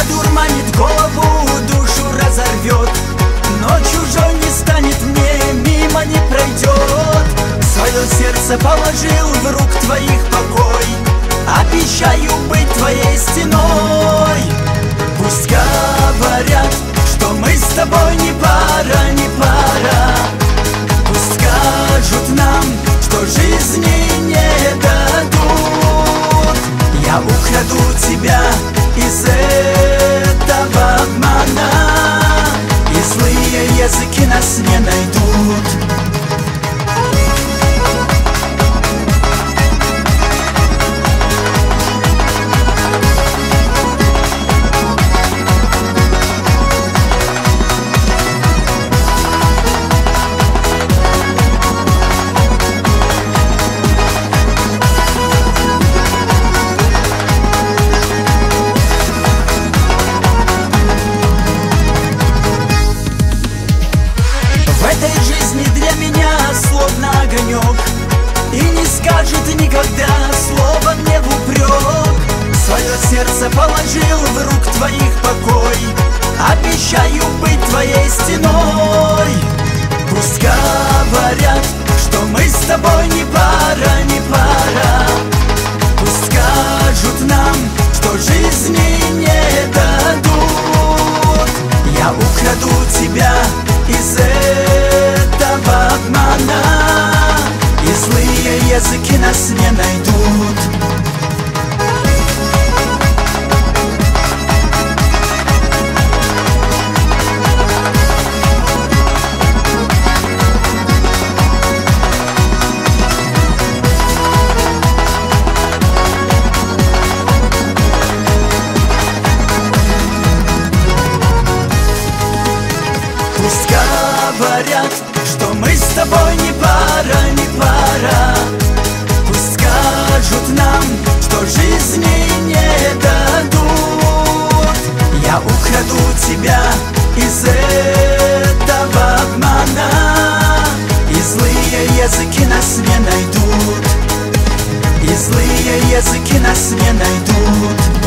одурманит голову, душу разорвет. Но чужой не станет мне, мимо не пройдет. Свое сердце положил в рук твоих покой, обещаю быть твоей стеной. Пусть говорят, что мы с тобой не пара, не пара. Пусть скажут нам, что жизни не дадут. Я украду тебя из этого обмана, и злые языки нас не найдут. В этой жизни для меня словно огонек, и не скажет никогда слова мне в упрек. Свое сердце положил в рук твоих покой, обещаю быть твоей стеной. Пусть говорят, что мы с тобой не пара, не пара. Пусть скажут нам, что жизни не дадут. Я украду тебя из этого обмана, и злые языки нас не найдут. Пусть говорят, что мы с тобой не пара, не пара. Пусть скажут нам, что жизни не дадут. Я украду тебя из этого обмана, и злые языки нас не найдут. И злые языки нас не найдут.